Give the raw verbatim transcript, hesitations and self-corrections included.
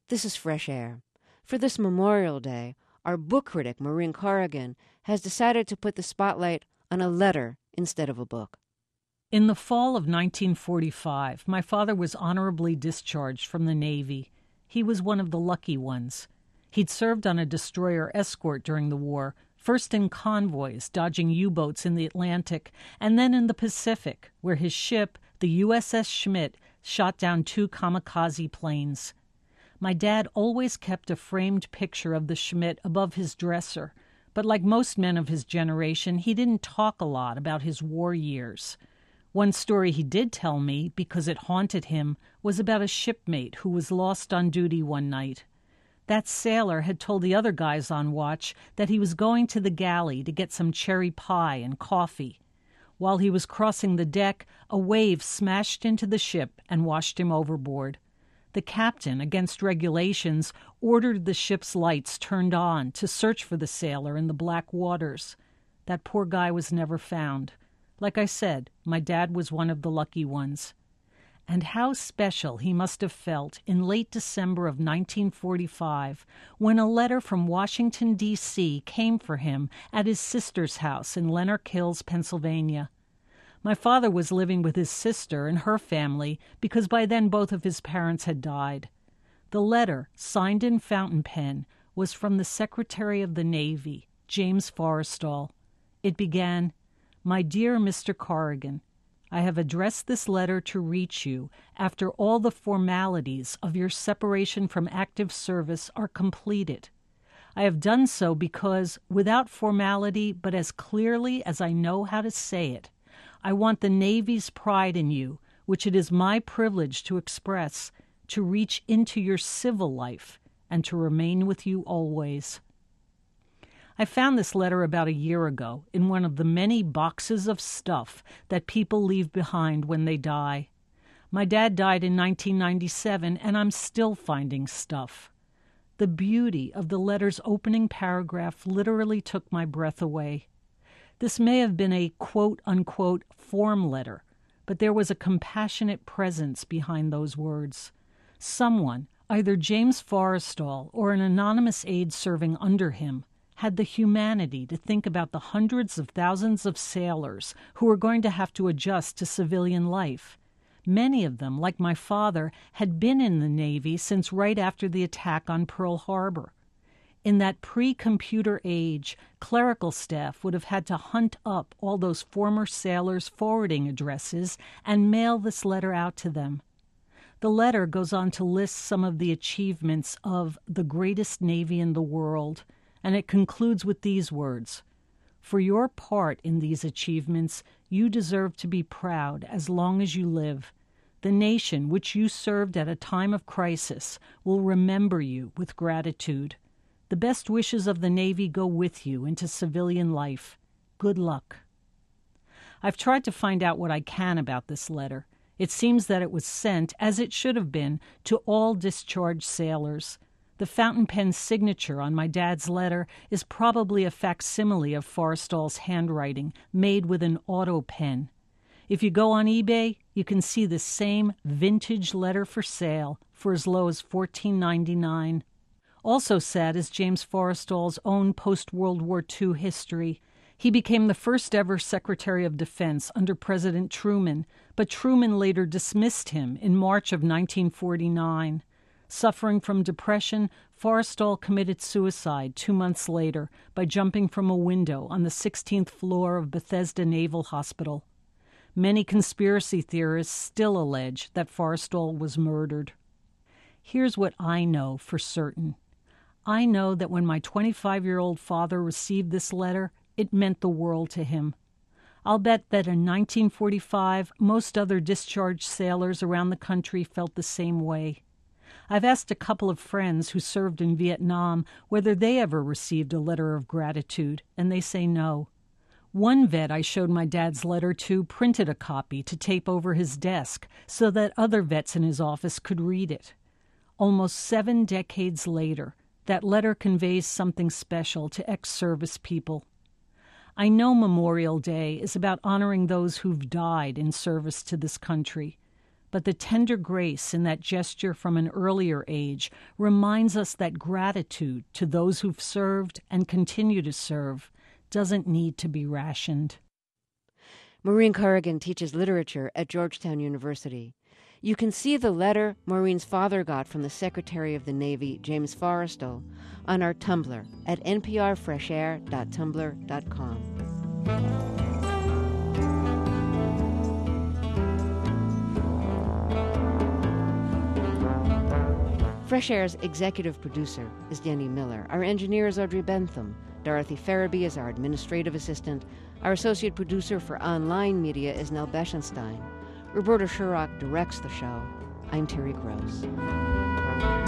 This is Fresh Air. For this Memorial Day, our book critic, Maureen Corrigan, has decided to put the spotlight on a letter instead of a book. In the fall of nineteen forty-five, my father was honorably discharged from the Navy. He was one of the lucky ones. He'd served on a destroyer escort during the war, first in convoys, dodging U-boats in the Atlantic, and then in the Pacific, where his ship, the U S S Schmidt, shot down two kamikaze planes. My dad always kept a framed picture of the Schmidt above his dresser, but like most men of his generation, he didn't talk a lot about his war years. One story he did tell me, because it haunted him, was about a shipmate who was lost on duty one night. That sailor had told the other guys on watch that he was going to the galley to get some cherry pie and coffee. While he was crossing the deck, a wave smashed into the ship and washed him overboard. The captain, against regulations, ordered the ship's lights turned on to search for the sailor in the black waters. That poor guy was never found. Like I said, my dad was one of the lucky ones. And how special he must have felt in late December of nineteen forty-five when a letter from Washington, D C came for him at his sister's house in Lanark Hills, Pennsylvania. My father was living with his sister and her family because by then both of his parents had died. The letter, signed in fountain pen, was from the Secretary of the Navy, James Forrestal. It began, "My dear Mister Corrigan, I have addressed this letter to reach you after all the formalities of your separation from active service are completed. I have done so because, without formality but as clearly as I know how to say it, I want the Navy's pride in you, which it is my privilege to express, to reach into your civil life and to remain with you always." I found this letter about a year ago in one of the many boxes of stuff that people leave behind when they die. My dad died in nineteen ninety-seven, and I'm still finding stuff. The beauty of the letter's opening paragraph literally took my breath away. This may have been a quote-unquote form letter, but there was a compassionate presence behind those words. Someone, either James Forrestal or an anonymous aide serving under him, had the humanity to think about the hundreds of thousands of sailors who were going to have to adjust to civilian life. Many of them, like my father, had been in the Navy since right after the attack on Pearl Harbor. In that pre-computer age, clerical staff would have had to hunt up all those former sailors' forwarding addresses and mail this letter out to them. The letter goes on to list some of the achievements of the greatest Navy in the world, and it concludes with these words, "For your part in these achievements, you deserve to be proud as long as you live. The nation which you served at a time of crisis will remember you with gratitude. The best wishes of the Navy go with you into civilian life. Good luck." I've tried to find out what I can about this letter. It seems that it was sent, as it should have been, to all discharged sailors. The fountain pen signature on my dad's letter is probably a facsimile of Forrestal's handwriting, made with an auto pen. If you go on eBay, you can see the same vintage letter for sale for as low as fourteen ninety-nine. Also sad is James Forrestal's own post-World War Two history. He became the first ever Secretary of Defense under President Truman, but Truman later dismissed him in March of nineteen forty-nine. Suffering from depression, Forrestal committed suicide two months later by jumping from a window on the sixteenth floor of Bethesda Naval Hospital. Many conspiracy theorists still allege that Forrestal was murdered. Here's what I know for certain. I know that when my twenty-five-year-old father received this letter, it meant the world to him. I'll bet that in nineteen forty-five, most other discharged sailors around the country felt the same way. I've asked a couple of friends who served in Vietnam whether they ever received a letter of gratitude, and they say no. One vet I showed my dad's letter to printed a copy to tape over his desk so that other vets in his office could read it. Almost seven decades later, that letter conveys something special to ex-service people. I know Memorial Day is about honoring those who've died in service to this country, But the tender grace in that gesture from an earlier age reminds us that gratitude to those who've served and continue to serve doesn't need to be rationed. Maureen Corrigan teaches literature at Georgetown University. You can see the letter Maureen's father got from the Secretary of the Navy, James Forrestal, on our Tumblr at n p r fresh air dot tumblr dot com. Fresh Air's executive producer is Jenny Miller. Our engineer is Audrey Bentham. Dorothy Farabee is our administrative assistant. Our associate producer for online media is Nell Beschenstein. Roberta Shurrock directs the show. I'm Terry Gross.